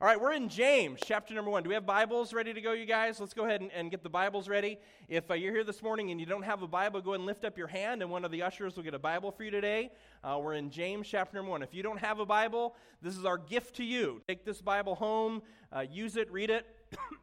All right, we're in James, chapter number 1. Do we have Bibles ready to go, you guys? Let's go ahead and get the Bibles ready. If you're here this morning and you don't have a Bible, go ahead and lift up your hand, and one of the ushers will get a Bible for you today. We're in James, chapter number 1. If you don't have a Bible, this is our gift to you. Take this Bible home, use it, read it.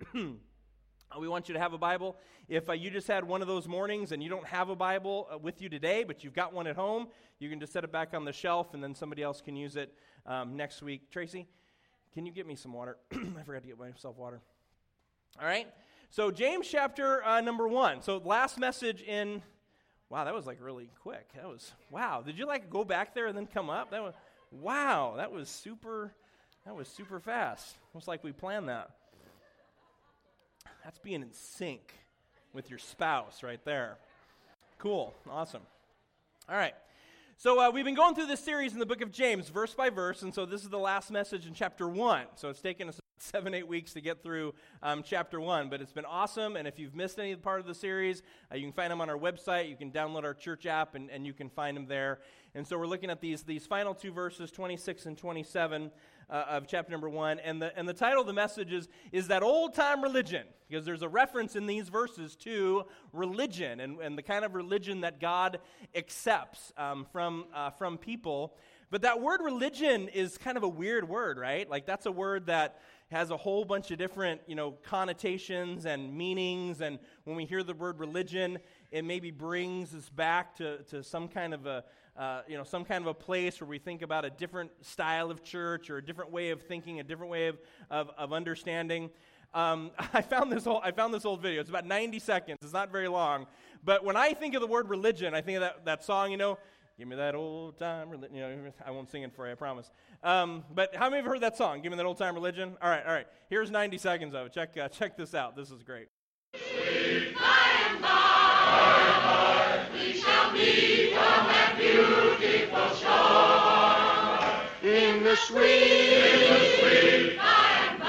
We want you to have a Bible. If you just had one of those mornings and you don't have a Bible with you today, but you've got one at home, you can just set it back on the shelf, and then somebody else can use it next week. Tracy? Can you get me some water? I forgot to get myself water. All right. So James chapter number 1. So last message in, wow, that was like really quick. Wow. Did you like go back there and then come up? Wow, that was super fast. Almost like we planned that. That's being in sync with your spouse right there. Cool. Awesome. All right. So we've been going through this series in the book of James, verse by verse, and so this is the last message in chapter 1. So it's taken us 7-8 weeks to get through chapter 1, but it's been awesome, and if you've missed any part of the series, you can find them on our website. You can download our church app, and you can find them there. And so we're looking at these final two verses, 26 and 27 of chapter number 1, and the title of the message is that old-time religion, because there's a reference in these verses to religion and the kind of religion that God accepts from people. But that word religion is kind of a weird word, right? Like that's a word that has a whole bunch of different, connotations and meanings, and when we hear the word religion, it maybe brings us back to some kind of a place where we think about a different style of church or a different way of thinking, a different way of understanding. I found this old video. It's about 90 seconds. It's not very long. But when I think of the word religion, I think of that song, give me that old time religion. I won't sing it for you, I promise. But how many have heard that song? Give me that old time religion. All right. Here's 90 seconds of it. Check this out. This is great. Sweet by and by, we shall meet on that beautiful shore. In the sweet by and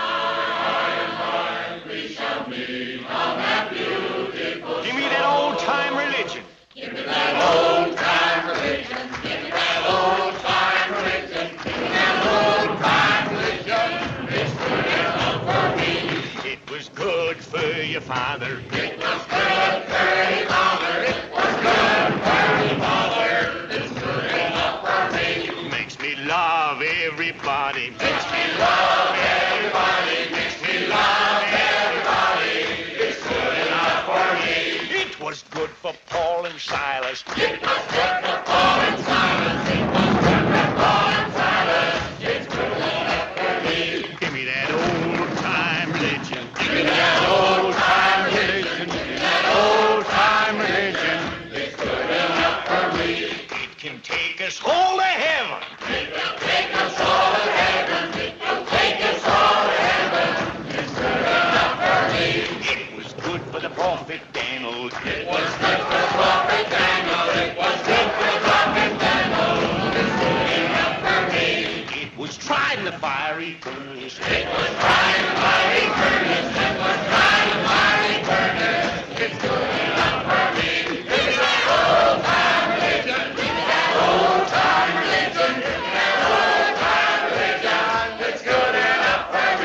by, we shall meet on that beautiful shore. Give me that old time religion. Give me that old time religion. Give me that old time religion. Give me that old time religion. It's good enough for me. It was good for your father. It was good for your father. It was good for your father. It's good enough for me. Makes me love everybody. Makes me love everybody. Makes me love everybody. It's good enough for me. It was good for Paul and Silas. It was good for Paul and Silas. It was good for Paul and Silas. It's good enough for me. Give me that old time religion. Give me that old time religion. Give me that old time religion. It's good enough for me. It can take us all to heaven. It will take us all to heaven. It will take us all to heaven. It's good enough for me. It was good for the prophet Daniel. It was good for prophet Daniel. It was good for prophet Daniel. It's good enough for me. It was tried in the fiery furnace. It was tried in the fiery furnace. It was tried in the fiery furnace. It's good enough for me. Give me that old time religion. Give me that old time religion. Give me that old time religion. It's good enough for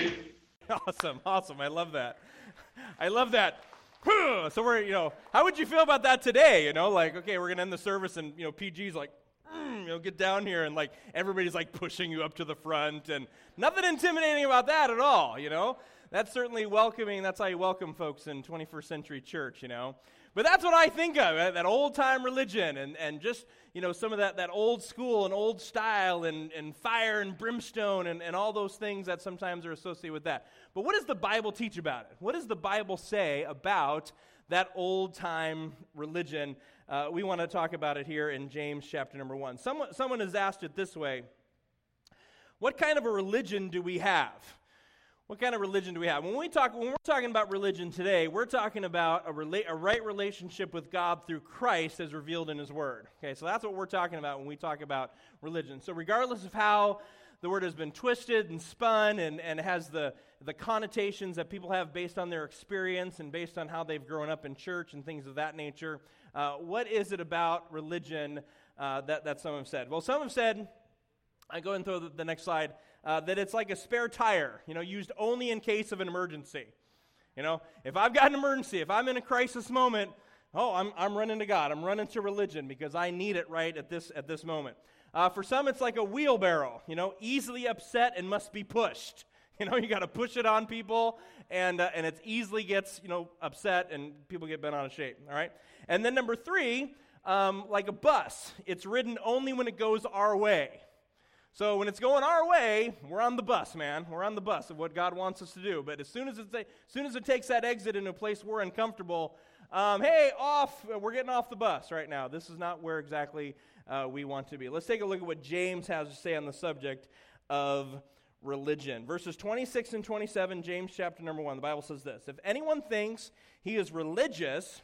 me. Awesome. I love that. So we're, how would you feel about that today? Okay, we're going to end the service and, PG's like, get down here, and everybody's pushing you up to the front, and nothing intimidating about that at all, That's certainly welcoming. That's how you welcome folks in 21st century church, But that's what I think of, that old-time religion, and just, some of that old school and old style and fire and brimstone and all those things that sometimes are associated with that. But what does the Bible teach about it? What does the Bible say about that old-time religion? We want to talk about it here in James chapter number 1. Someone has asked it this way: what kind of a religion do we have? What kind of religion do we have? When we're talking about religion today, we're talking about a right relationship with God through Christ as revealed in His Word. Okay, so that's what we're talking about when we talk about religion. So regardless of how the word has been twisted and spun and has the connotations that people have based on their experience and based on how they've grown up in church and things of that nature, what is it about religion that some have said? Well, some have said, I go and throw the next slide, that it's like a spare tire, used only in case of an emergency. If I've got an emergency, if I'm in a crisis moment, I'm running to God. I'm running to religion because I need it right at this moment. For some, it's like a wheelbarrow, easily upset and must be pushed. You got to push it on people, and it easily gets, upset, and people get bent out of shape, all right? And then number 3, like a bus, it's ridden only when it goes our way. So when it's going our way, we're on the bus, man. We're on the bus of what God wants us to do. But as soon as it takes that exit into a place we're uncomfortable, hey, off, we're getting off the bus right now. This is not where exactly we want to be. Let's take a look at what James has to say on the subject of religion. Verses 26 and 27, James chapter number 1, the Bible says this: "If anyone thinks he is religious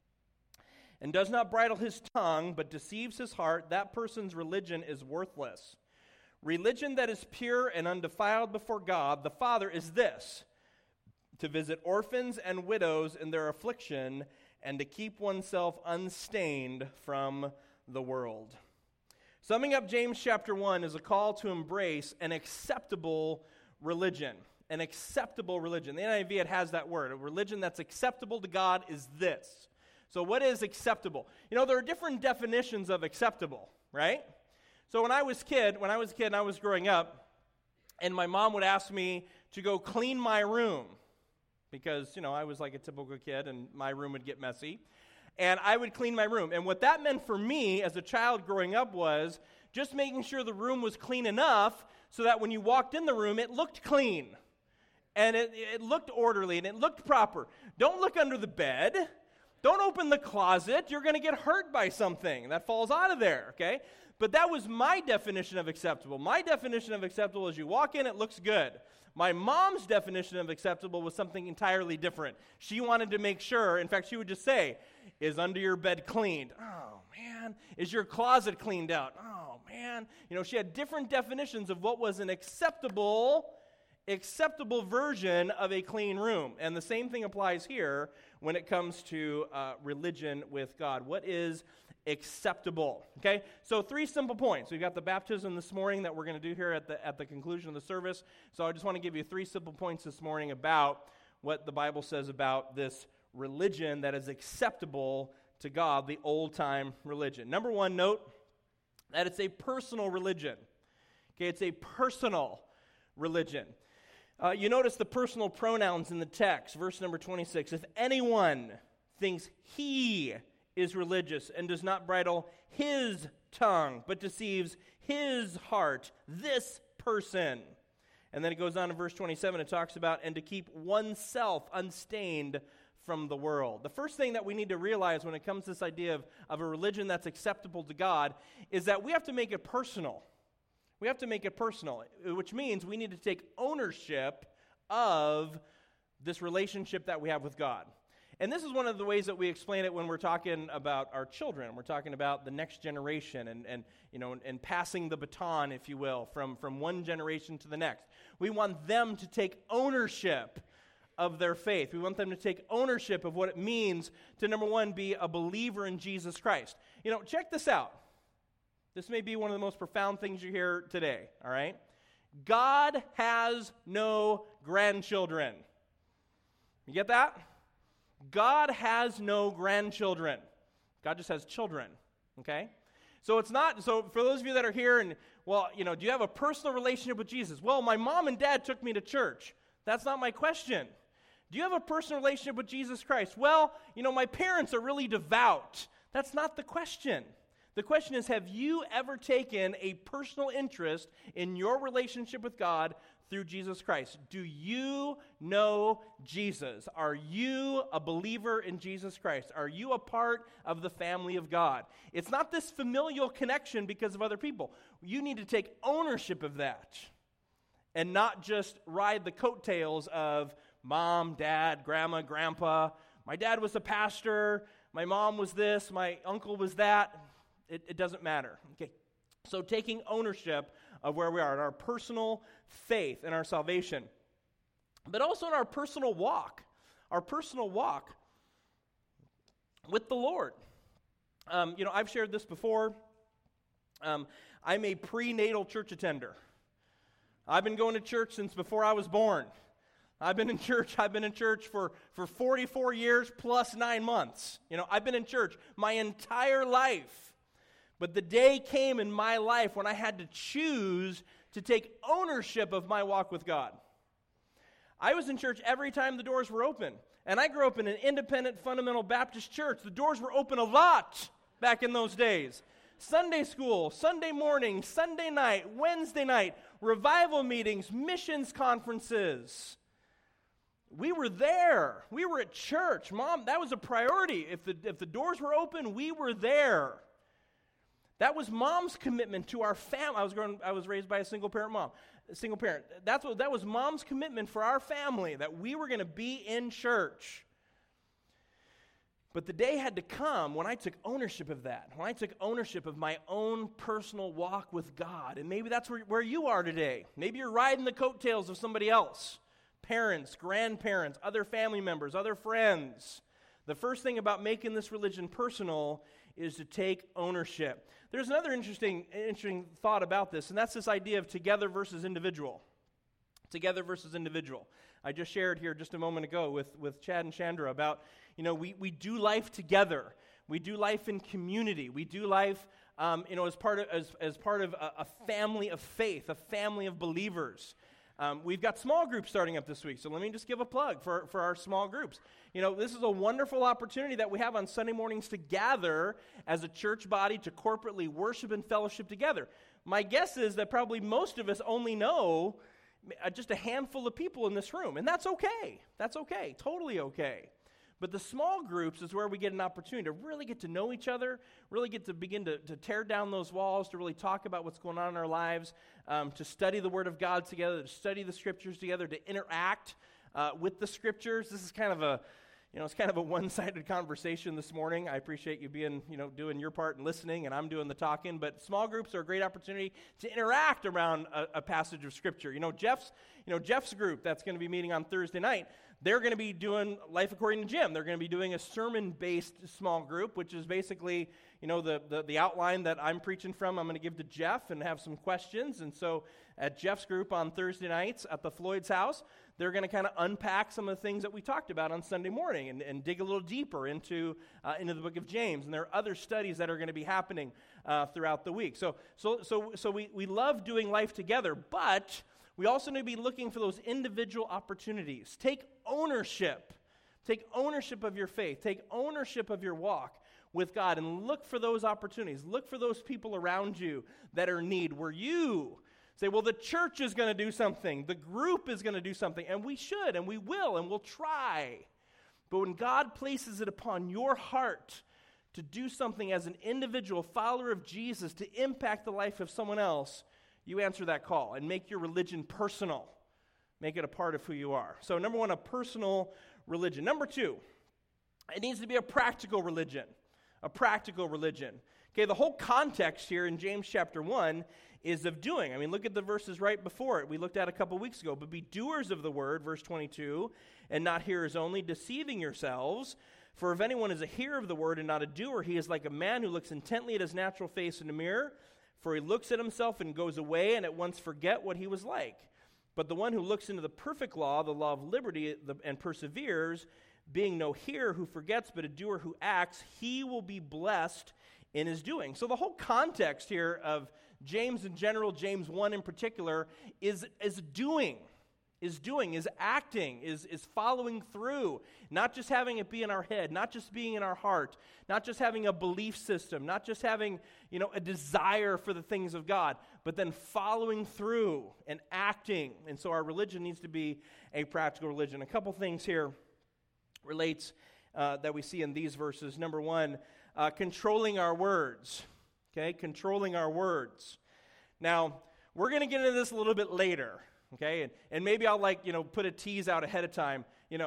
and does not bridle his tongue but deceives his heart, that person's religion is worthless. Religion that is pure and undefiled before God the Father is this: to visit orphans and widows in their affliction and to keep oneself unstained from the world." Summing up James chapter 1 is a call to embrace an acceptable religion. An acceptable religion. The NIV, it has that word. A religion that's acceptable to God is this. So what is acceptable? There are different definitions of acceptable, right? So when I was a kid and I was growing up, and my mom would ask me to go clean my room because, I was like a typical kid and my room would get messy. And I would clean my room. And what that meant for me as a child growing up was just making sure the room was clean enough so that when you walked in the room, it looked clean. And it looked orderly and it looked proper. Don't look under the bed. Don't open the closet. You're going to get hurt by something that falls out of there, okay? But that was my definition of acceptable. My definition of acceptable is you walk in, it looks good. My mom's definition of acceptable was something entirely different. She wanted to make sure, in fact, she would just say, "Is under your bed cleaned?" "Oh, man." "Is your closet cleaned out?" "Oh, man." She had different definitions of what was an acceptable version of a clean room. And the same thing applies here when it comes to religion with God. What is acceptable? Okay, so 3 simple points. We've got the baptism this morning that we're going to do here at the conclusion of the service. So I just want to give you 3 simple points this morning about what the Bible says about this religion that is acceptable to God, the old-time religion. Number 1, note that it's a personal religion. Okay, it's a personal religion. You notice the personal pronouns in the text, verse number 26. "If anyone thinks he is religious and does not bridle his tongue, but deceives his heart, this person." And then it goes on in verse 27, it talks about, "and to keep oneself unstained from the world." The first thing that we need to realize when it comes to this idea of a religion that's acceptable to God is that we have to make it personal. We have to make it personal, which means we need to take ownership of this relationship that we have with God. And this is one of the ways that we explain it when we're talking about our children. We're talking about the next generation and passing the baton, if you will, from one generation to the next. We want them to take ownership of their faith. We want them to take ownership of what it means to, number 1, be a believer in Jesus Christ. Check this out. This may be one of the most profound things you hear today, all right? God has no grandchildren. You get that? God has no grandchildren. God just has children, okay? So for those of you that are here and, do you have a personal relationship with Jesus? Well, my mom and dad took me to church. That's not my question. Do you have a personal relationship with Jesus Christ? Well, my parents are really devout. That's not the question. The question is, have you ever taken a personal interest in your relationship with God through Jesus Christ? Do you know Jesus? Are you a believer in Jesus Christ? Are you a part of the family of God? It's not this familial connection because of other people. You need to take ownership of that and not just ride the coattails of mom, dad, grandma, grandpa. My dad was a pastor. My mom was this. My uncle was that. It doesn't matter. Okay. So taking ownership of where we are in our personal faith and our salvation, but also in our personal walk with the Lord. I've shared this before. I'm a prenatal church attender. I've been going to church since before I was born. I've been in church for 44 years plus 9 months. I've been in church my entire life. But the day came in my life when I had to choose to take ownership of my walk with God. I was in church every time the doors were open. And I grew up in an independent fundamental Baptist church. The doors were open a lot back in those days. Sunday school, Sunday morning, Sunday night, Wednesday night, revival meetings, missions conferences. We were there. We were at church. Mom, that was a priority. If the doors were open, we were there. That was Mom's commitment to our family. I was raised by a single parent mom. That was Mom's commitment for our family, that we were going to be in church. But the day had to come when I took ownership of that, when I took ownership of my own personal walk with God. And maybe that's where you are today. Maybe you're riding the coattails of somebody else. Parents, grandparents, other family members, other friends. The first thing about making this religion personal is to take ownership. There's another interesting thought about this, and that's this idea of together versus individual. Together versus individual. I just shared here just a moment ago with Chad and Chandra about, we do life together. We do life in community. We do life, as part of a family of faith, a family of believers. We've got small groups starting up this week, so let me just give a plug for our small groups. This is a wonderful opportunity that we have on Sunday mornings to gather as a church body to corporately worship and fellowship together. My guess is that probably most of us only know just a handful of people in this room, and that's okay. That's okay, totally okay. But the small groups is where we get an opportunity to really get to know each other, really get to begin to tear down those walls, to really talk about what's going on in our lives, to study the Word of God together, to study the Scriptures together, to interact with the Scriptures. This is kind of a one-sided conversation this morning. I appreciate you being, doing your part and listening, and I'm doing the talking. But small groups are a great opportunity to interact around a passage of Scripture. Jeff's group that's going to be meeting on Thursday night, they're going to be doing Life According to Jim. They're going to be doing a sermon-based small group, which is basically, the outline that I'm preaching from. I'm going to give to Jeff and have some questions. And so at Jeff's group on Thursday nights at the Floyd's house, they're going to kind of unpack some of the things that we talked about on Sunday morning and dig a little deeper into the book of James. And there are other studies that are going to be happening throughout the week. So we love doing life together, but we also need to be looking for those individual opportunities. Take ownership. Take ownership of your faith. Take ownership of your walk with God and look for those opportunities. Look for those people around you that are in need, where you say, well, the church is going to do something. The group is going to do something. And we should, and we will, and we'll try. But when God places it upon your heart to do something as an individual follower of Jesus to impact the life of someone else, you answer that call and make your religion personal. Make it a part of who you are. So number one, a personal religion. Number two, it needs to be a practical religion. A practical religion. Okay, the whole context here in James chapter 1 is of doing. I mean, look at the verses right before it. We looked at a couple weeks ago. But be doers of the word, verse 22, and not hearers only, deceiving yourselves. For if anyone is a hearer of the word and not a doer, he is like a man who looks intently at his natural face in a mirror. For he looks at himself and goes away and at once forget what he was like. But the one who looks into the perfect law, the law of liberty, and perseveres, being no hearer who forgets, but a doer who acts, he will be blessed in his doing. So the whole context here of James in general, James 1 in particular, is doing, is acting, is following through. Not just having it be in our head, not just being in our heart, not just having a belief system, not just having, a desire for the things of God, but then following through and acting. And so our religion needs to be a practical religion. A couple things here relates that we see in these verses. Number one, controlling our words. Okay, controlling our words. Now, we're going to get into this a little bit later. Okay, and maybe I'll put a tease out ahead of time.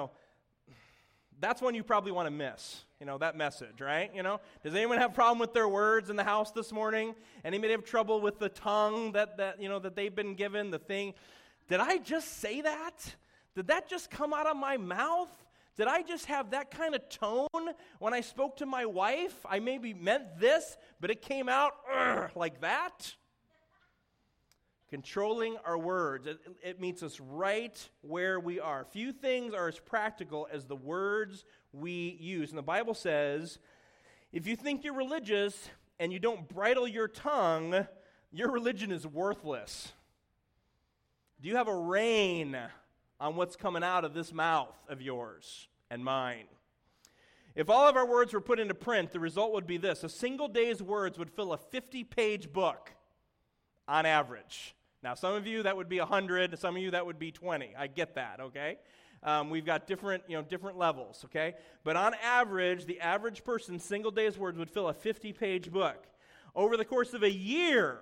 That's one you probably want to miss. That message, right? Does anyone have a problem with their words in the house this morning? Anybody have trouble with the tongue that they've been given? The thing, did I just say that? Did that just come out of my mouth? Did I just have that kind of tone when I spoke to my wife? I maybe meant this, but it came out like that. Controlling our words. It meets us right where we are. Few things are as practical as the words we use. And the Bible says, if you think you're religious and you don't bridle your tongue, your religion is worthless. Do you have a rein on what's coming out of this mouth of yours and mine? If all of our words were put into print, the result would be this. A single day's words would fill a 50-page book on average. Now, some of you, that would be 100. Some of you, that would be 20. I get that, okay? We've got different levels, okay? But on average, the average person's single day's words would fill a 50-page book. Over the course of a year,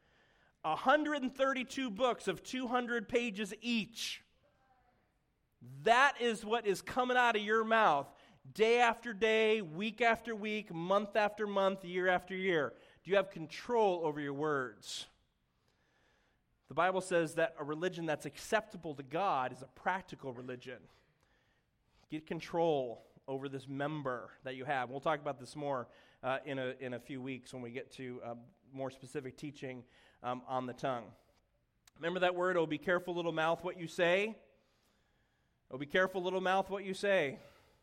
132 books of 200 pages each. That is what is coming out of your mouth day after day, week after week, month after month, year after year. Do you have control over your words? The Bible says that a religion that's acceptable to God is a practical religion. Get control over this member that you have. We'll talk about this more in a few weeks when we get to more specific teaching on the tongue. Remember that word, oh, be careful, little mouth, what you say? Oh, be careful, little mouth, what you say.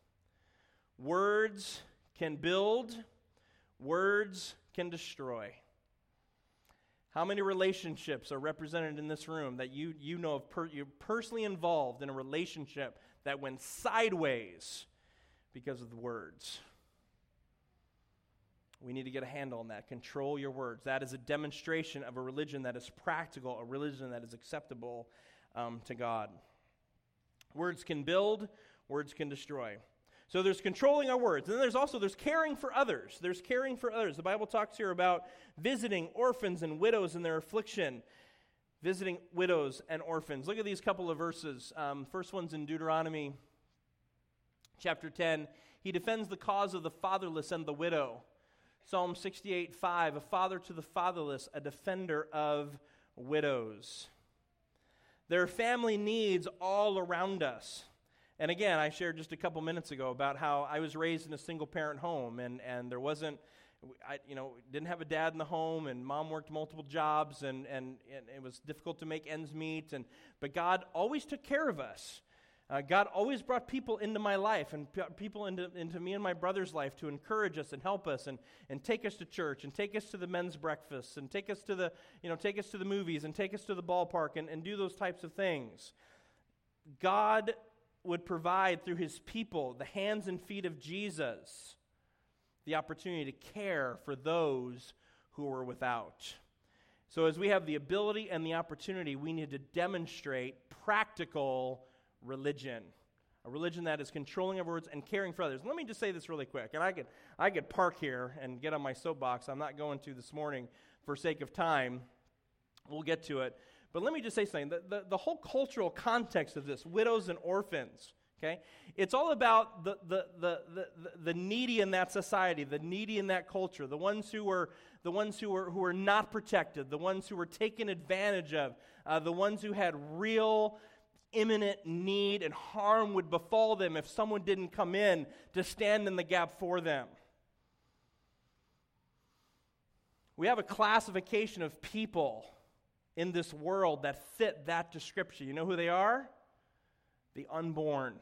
Words can build, words can destroy. How many relationships are represented in this room that you know of you're personally involved in a relationship that went sideways because of the words? We need to get a handle on that. Control your words. That is a demonstration of a religion that is practical, a religion that is acceptable to God. Words can build, words can destroy. So there's controlling our words. And then there's caring for others. There's caring for others. The Bible talks here about visiting orphans and widows in their affliction. Visiting widows and orphans. Look at these couple of verses. First one's in Deuteronomy chapter 10. He defends the cause of the fatherless and the widow. Psalm 68:5, a father to the fatherless, a defender of widows. There are family needs all around us. And again, I shared just a couple minutes ago about how I was raised in a single-parent home, and there wasn't, didn't have a dad in the home, and mom worked multiple jobs, and it was difficult to make ends meet. But God always took care of us. God always brought people into my life and people into me and my brother's life to encourage us and help us and take us to church and take us to the men's breakfasts and take us to the movies and take us to the ballpark and do those types of things. God would provide through his people, the hands and feet of Jesus, the opportunity to care for those who are without. So as we have the ability and the opportunity, we need to demonstrate practical religion, a religion that is controlling our words and caring for others. Let me just say this really quick, and I could park here and get on my soapbox. I'm not going to this morning for sake of time. We'll get to it. But let me just say something. The whole cultural context of this, widows and orphans, okay? It's all about the needy in that society, the needy in that culture, the ones who were not protected, the ones who were taken advantage of, the ones who had real imminent need and harm would befall them if someone didn't come in to stand in the gap for them. We have a classification of people in this world that fit that description. You know who they are? The unborn.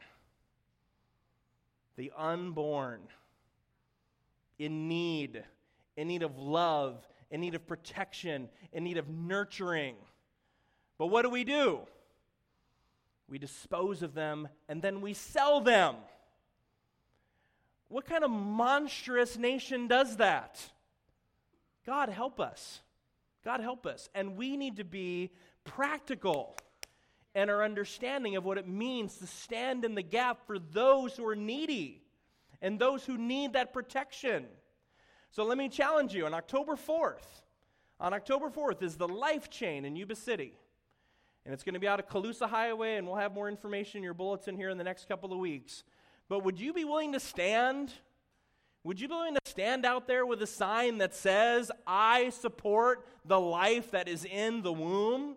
The unborn. In need of love, in need of protection, in need of nurturing. But what do? We dispose of them and then we sell them. What kind of monstrous nation does that? God help us. God help us. And we need to be practical in our understanding of what it means to stand in the gap for those who are needy and those who need that protection. So let me challenge you. On October 4th is the Life Chain in Yuba City. And it's going to be out of Colusa Highway, and we'll have more information in your bulletin here in the next couple of weeks. But would you be willing to stand? Would you be willing to stand out there with a sign that says, I support the life that is in the womb?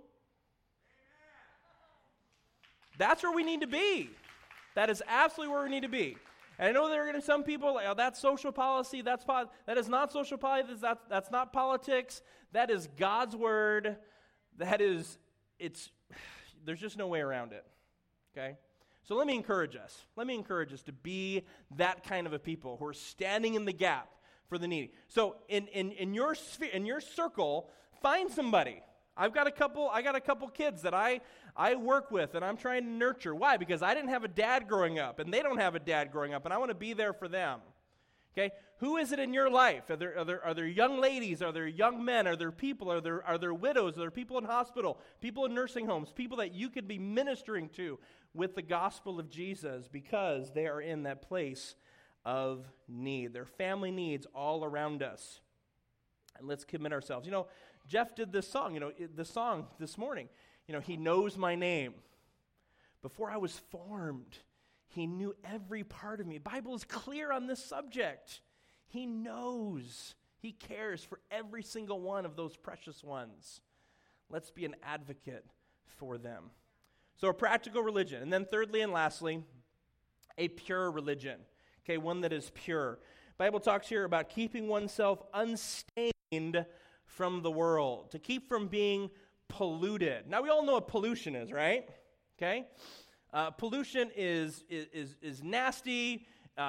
That's where we need to be. That is absolutely where we need to be. And I know there are going to be some people, like, oh, that's social policy, that is not social policy, that's not politics, that is God's word there's just no way around it, okay? So let me encourage us. Let me encourage us to be that kind of a people who are standing in the gap for the needy. So in your sphere, in your circle, find somebody. I got a couple kids that I work with and I'm trying to nurture. Why? Because I didn't have a dad growing up and they don't have a dad growing up and I want to be there for them. Okay? Who is it in your life? Are there young ladies? Are there young men? Are there people? Are there widows? Are there people in hospital? People in nursing homes? People that you could be ministering to with the gospel of Jesus because they are in that place of need. Their family needs all around us. And let's commit ourselves. You know, Jeff did this song, the song this morning. He knows my name. Before I was formed, he knew every part of me. The Bible is clear on this subject. He knows. He cares for every single one of those precious ones. Let's be an advocate for them. So a practical religion. And then thirdly and lastly, a pure religion. Okay, one that is pure. The Bible talks here about keeping oneself unstained from the world, to keep from being polluted. Now, we all know what pollution is, right? Okay? Pollution is nasty.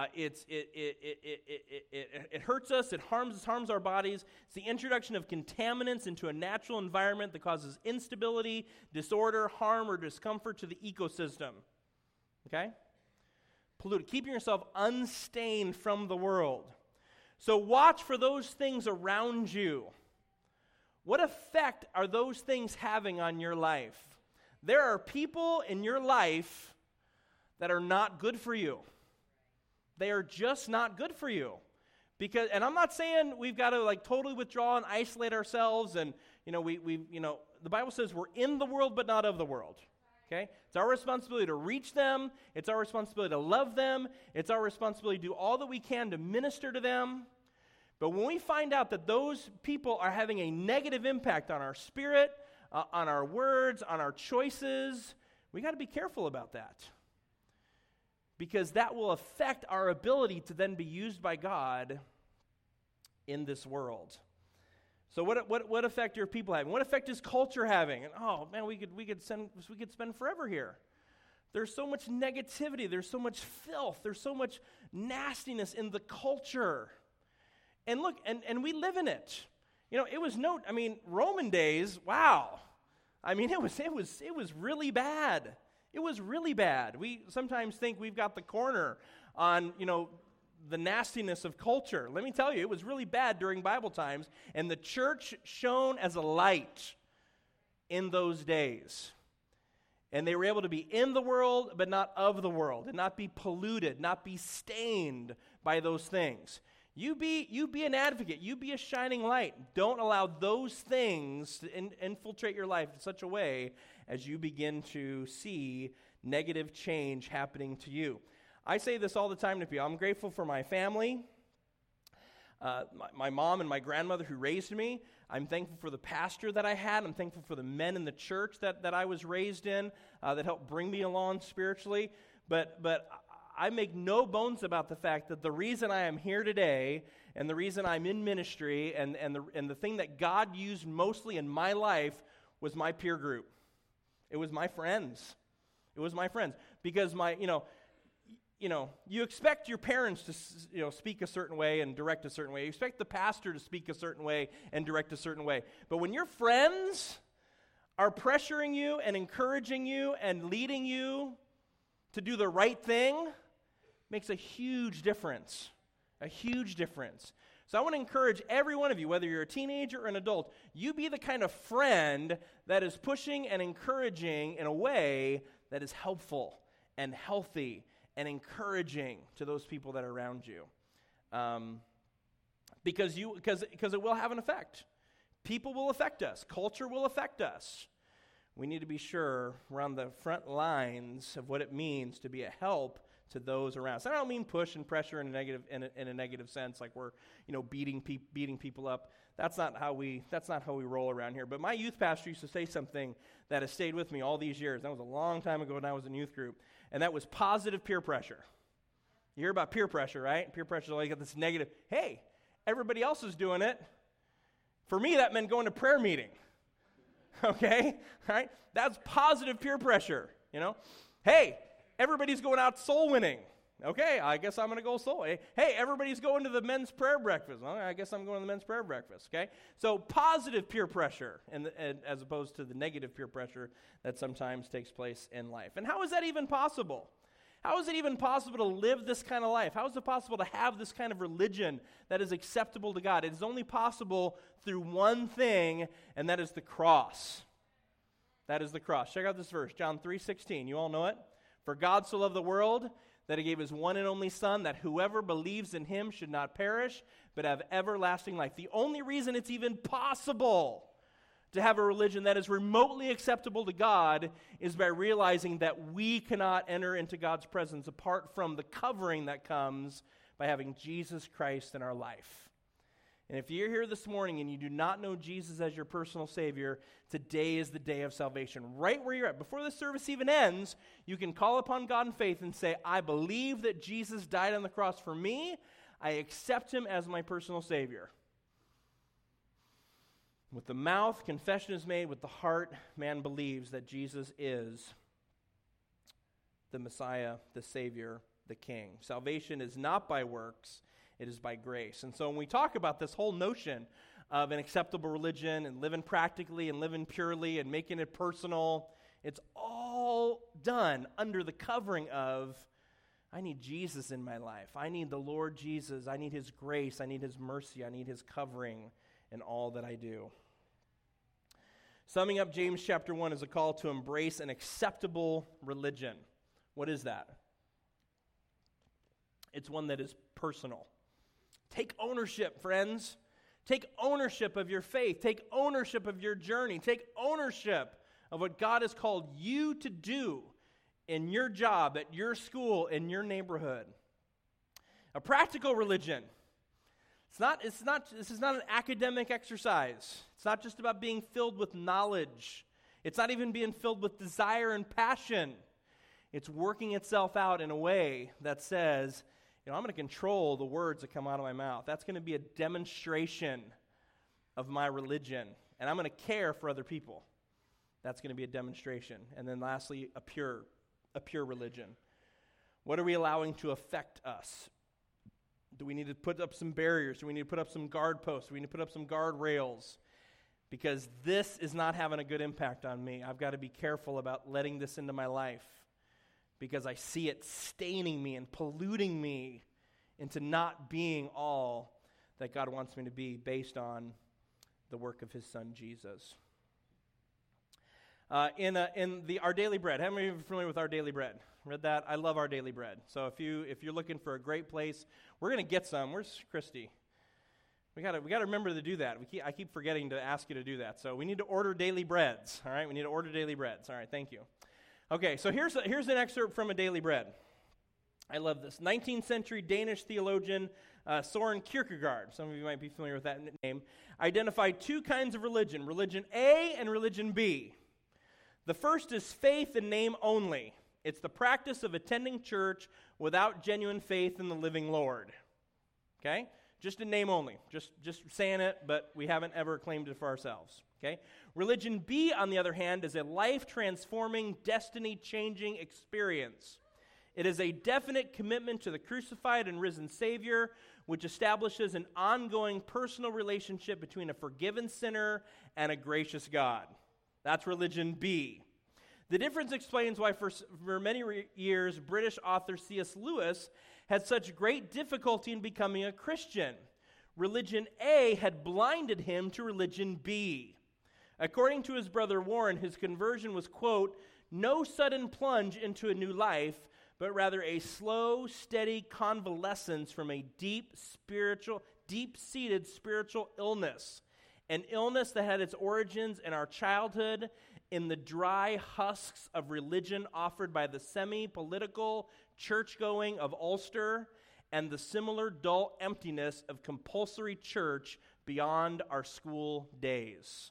It hurts us. It harms our bodies. It's the introduction of contaminants into a natural environment that causes instability, disorder, harm, or discomfort to the ecosystem. Okay? Polluted. Keeping yourself unstained from the world. So watch for those things around you. What effect are those things having on your life? There are people in your life that are not good for you. They are just not good for you. And I'm not saying we've got to totally withdraw and isolate ourselves and the Bible says we're in the world but not of the world. Okay? It's our responsibility to reach them. It's our responsibility to love them. It's our responsibility to do all that we can to minister to them. But when we find out that those people are having a negative impact on our spirit, on our words, on our choices, we got to be careful about that. Because that will affect our ability to then be used by God in this world. So what effect are people having? What effect is culture having? And oh man, we could spend forever here. There's so much negativity, there's so much filth, there's so much nastiness in the culture. And look, and we live in it. Roman days, wow. It was really bad. It was really bad. We sometimes think we've got the corner on, the nastiness of culture. Let me tell you, it was really bad during Bible times, and the church shone as a light in those days. And they were able to be in the world, but not of the world, and not be polluted, not be stained by those things. You be an advocate. You be a shining light. Don't allow those things to infiltrate your life in such a way as you begin to see negative change happening to you. I say this all the time to people. I'm grateful for my family, my mom and my grandmother who raised me. I'm thankful for the pastor that I had. I'm thankful for the men in the church that I was raised in that helped bring me along spiritually. But I make no bones about the fact that the reason I am here today and the reason I'm in ministry and the thing that God used mostly in my life was my peer group. It was my friends. It was my friends. Because you expect your parents to speak a certain way and direct a certain way. You expect the pastor to speak a certain way and direct a certain way. But when your friends are pressuring you and encouraging you and leading you to do the right thing, makes a huge difference. A huge difference. So I want to encourage every one of you, whether you're a teenager or an adult, you be the kind of friend that is pushing and encouraging in a way that is helpful and healthy and encouraging to those people that are around you. Because it will have an effect. People will affect us. Culture will affect us. We need to be sure we're on the front lines of what it means to be a help to those around. So I don't mean push and pressure in a negative sense, like we're beating people up. That's not how we roll around here. But my youth pastor used to say something that has stayed with me all these years. That was a long time ago when I was in youth group, and that was positive peer pressure. You hear about peer pressure, right? Peer pressure is like this negative. Hey, everybody else is doing it. For me, that meant going to prayer meeting. Okay? All right? That's positive peer pressure, you know? Hey, everybody's going out soul winning. Okay, I guess I'm going to go soul. Hey, everybody's going to the men's prayer breakfast. Well, I guess I'm going to the men's prayer breakfast, okay? So positive peer pressure and as opposed to the negative peer pressure that sometimes takes place in life. And how is that even possible? How is it even possible to live this kind of life? How is it possible to have this kind of religion that is acceptable to God? It is only possible through one thing, and that is the cross. That is the cross. Check out this verse, John 3:16. You all know it. For God so loved the world that he gave his one and only Son, that whoever believes in him should not perish, but have everlasting life. The only reason it's even possible to have a religion that is remotely acceptable to God is by realizing that we cannot enter into God's presence apart from the covering that comes by having Jesus Christ in our life. And if you're here this morning and you do not know Jesus as your personal Savior, today is the day of salvation. Right where you're at, before the service even ends, you can call upon God in faith and say, I believe that Jesus died on the cross for me. I accept him as my personal Savior. With the mouth, confession is made. With the heart, man believes that Jesus is the Messiah, the Savior, the King. Salvation is not by works. It is by grace. And so when we talk about this whole notion of an acceptable religion and living practically and living purely and making it personal, it's all done under the covering of, I need Jesus in my life. I need the Lord Jesus. I need his grace. I need his mercy. I need his covering in all that I do. Summing up James chapter 1 is a call to embrace an acceptable religion. What is that? It's one that is personal. Take ownership, friends. Take ownership of your faith. Take ownership of your journey. Take ownership of what God has called you to do in your job, at your school, in your neighborhood. A practical religion. This is not an academic exercise. It's not just about being filled with knowledge. It's not even being filled with desire and passion. It's working itself out in a way that says, I'm going to control the words that come out of my mouth. That's going to be a demonstration of my religion. And I'm going to care for other people. That's going to be a demonstration. And then lastly, a pure religion. What are we allowing to affect us? Do we need to put up some barriers? Do we need to put up some guard posts? Do we need to put up some guardrails? Because this is not having a good impact on me. I've got to be careful about letting this into my life because I see it staining me and polluting me into not being all that God wants me to be based on the work of his Son, Jesus. In the Our Daily Bread, how many of you are familiar with Our Daily Bread? Read that? I love Our Daily Bread. So if you're looking for a great place, we're going to get some. Where's Christy? We got to remember to do that. I keep forgetting to ask you to do that. So we need to order daily breads. All right, we need to order daily breads. All right, thank you. Okay, so here's an excerpt from a daily bread. I love this. 19th century Danish theologian Soren Kierkegaard, some of you might be familiar with that name, identified two kinds of religion, religion A and religion B. The first is faith in name only. It's the practice of attending church without genuine faith in the living Lord. Okay? Just in name only. Just saying it, but we haven't ever claimed it for ourselves. Okay? Religion B, on the other hand, is a life-transforming, destiny-changing experience. It is a definite commitment to the crucified and risen Savior, which establishes an ongoing personal relationship between a forgiven sinner and a gracious God. That's religion B. The difference explains why for many years British author C.S. Lewis had such great difficulty in becoming a Christian. Religion A had blinded him to religion B. According to his brother Warren, his conversion was, quote, no sudden plunge into a new life, but rather a slow, steady convalescence from a deep-seated spiritual illness. An illness that had its origins in our childhood, in the dry husks of religion offered by the semi-political church-going of Ulster, and the similar dull emptiness of compulsory church beyond our school days.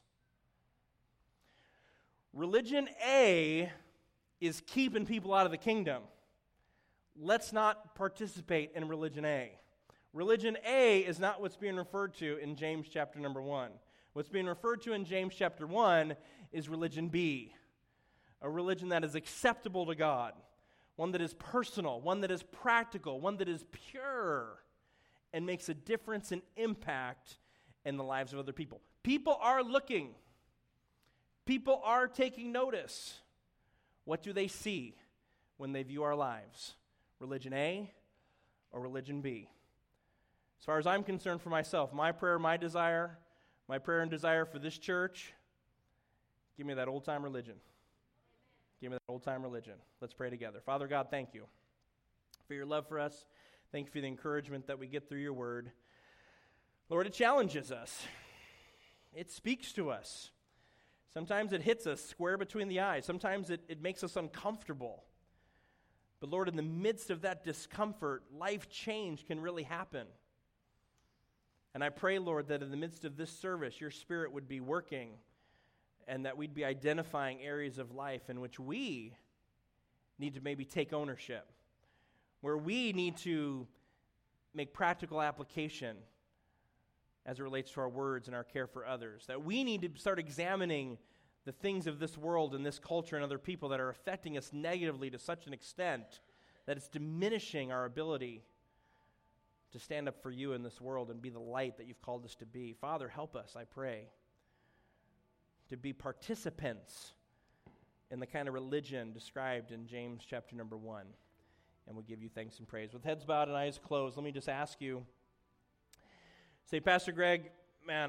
Religion A is keeping people out of the kingdom. Let's not participate in religion A. Religion A is not what's being referred to in James chapter number 1. What's being referred to in James chapter 1 is religion B, a religion that is acceptable to God, one that is personal, one that is practical, one that is pure, and makes a difference and impact in the lives of other people. People are looking. People are taking notice. What do they see when they view our lives? Religion A or religion B? As far as I'm concerned for myself, my prayer, my prayer and desire for this church, give me that old-time religion. Give me that old-time religion. Let's pray together. Father God, thank you for your love for us. Thank you for the encouragement that we get through your word. Lord, it challenges us. It speaks to us. Sometimes it hits us square between the eyes. Sometimes it makes us uncomfortable. But Lord, in the midst of that discomfort, life change can really happen. And I pray, Lord, that in the midst of this service, your Spirit would be working and that we'd be identifying areas of life in which we need to maybe take ownership, where we need to make practical application as it relates to our words and our care for others, that we need to start examining the things of this world and this culture and other people that are affecting us negatively to such an extent that it's diminishing our ability to stand up for you in this world and be the light that you've called us to be. Father, help us, I pray, to be participants in the kind of religion described in James chapter number 1. And we'll give you thanks and praise. With heads bowed and eyes closed, let me just ask you, say, Pastor Greg, man,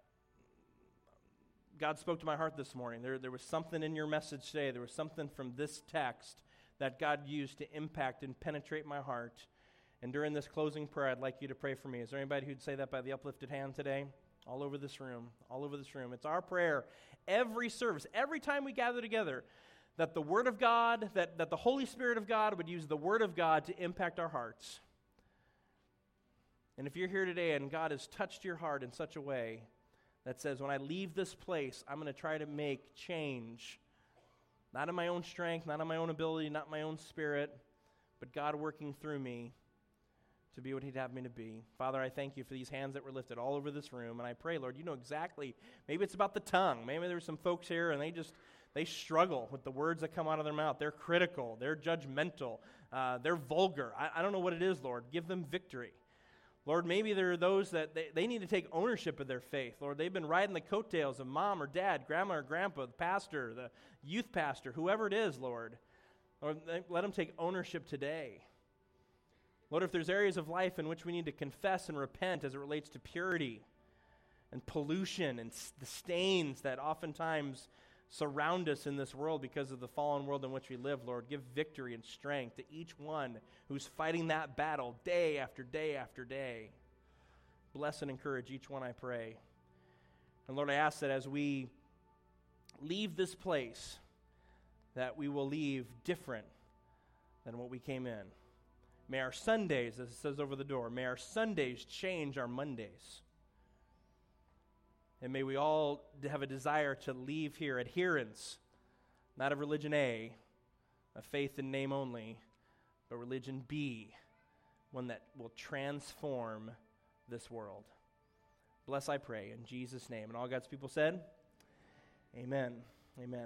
God spoke to my heart this morning. There was something in your message today. There was something from this text that God used to impact and penetrate my heart. And during this closing prayer, I'd like you to pray for me. Is there anybody who'd say that by the uplifted hand today? All over this room, all over this room. It's our prayer every service, every time we gather together, that the Word of God, that the Holy Spirit of God would use the Word of God to impact our hearts. And if you're here today and God has touched your heart in such a way that says, when I leave this place, I'm going to try to make change, not in my own strength, not in my own ability, not my own spirit, but God working through me to be what he'd have me to be. Father, I thank you for these hands that were lifted all over this room, and I pray, Lord, you know exactly, maybe it's about the tongue. Maybe there's some folks here and they struggle with the words that come out of their mouth. They're critical, they're judgmental, they're vulgar. I don't know what it is, Lord. Give them victory. Lord, maybe there are those that they need to take ownership of their faith. Lord, they've been riding the coattails of mom or dad, grandma or grandpa, the pastor, the youth pastor, whoever it is, Lord. Lord, let them take ownership today. Lord, if there's areas of life in which we need to confess and repent as it relates to purity and pollution and the stains that oftentimes surround us in this world because of the fallen world in which we live, Lord, give victory and strength to each one who's fighting that battle day after day after day. Bless and encourage each one, I pray. And Lord, I ask that as we leave this place, that we will leave different than what we came in. May our Sundays, as it says over the door, may our Sundays change our Mondays. And may we all have a desire to leave here adherents, not of religion A, of faith in name only, but religion B, one that will transform this world. Bless, I pray, in Jesus' name. And all God's people said, amen. Amen.